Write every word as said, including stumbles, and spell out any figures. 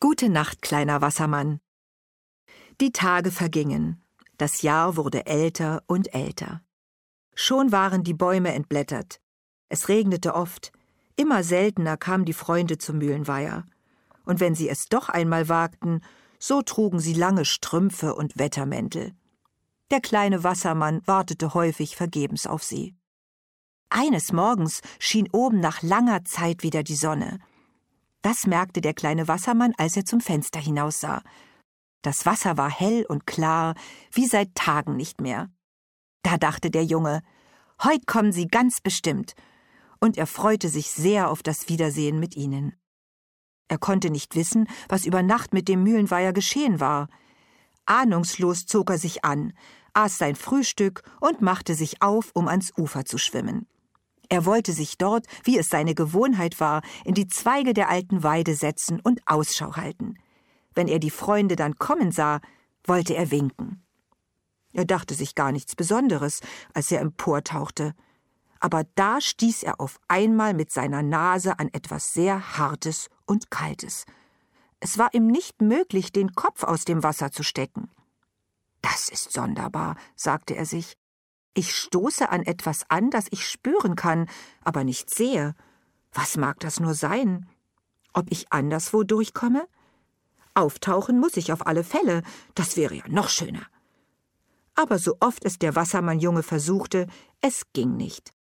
Gute Nacht, kleiner Wassermann. Die Tage vergingen. Das Jahr wurde älter und älter. Schon waren die Bäume entblättert. Es regnete oft. Immer seltener kamen die Freunde zum Mühlenweiher. Und wenn sie es doch einmal wagten, so trugen sie lange Strümpfe und Wettermäntel. Der kleine Wassermann wartete häufig vergebens auf sie. Eines Morgens schien oben nach langer Zeit wieder die Sonne. Das merkte der kleine Wassermann, als er zum Fenster hinaussah. Das Wasser war hell und klar, wie seit Tagen nicht mehr. Da dachte der Junge, heut kommen sie ganz bestimmt, und er freute sich sehr auf das Wiedersehen mit ihnen. Er konnte nicht wissen, was über Nacht mit dem Mühlenweiher geschehen war. Ahnungslos zog er sich an, aß sein Frühstück und machte sich auf, um ans Ufer zu schwimmen. Er wollte sich dort, wie es seine Gewohnheit war, in die Zweige der alten Weide setzen und Ausschau halten. Wenn er die Freunde dann kommen sah, wollte er winken. Er dachte sich gar nichts Besonderes, als er emportauchte. Aber da stieß er auf einmal mit seiner Nase an etwas sehr Hartes und Kaltes. Es war ihm nicht möglich, den Kopf aus dem Wasser zu stecken. »Das ist sonderbar«, sagte er sich. »Ich stoße an etwas an, das ich spüren kann, aber nicht sehe. Was mag das nur sein? Ob ich anderswo durchkomme? Auftauchen muss ich auf alle Fälle, das wäre ja noch schöner.« Aber so oft es der Wassermannjunge versuchte, es ging nicht.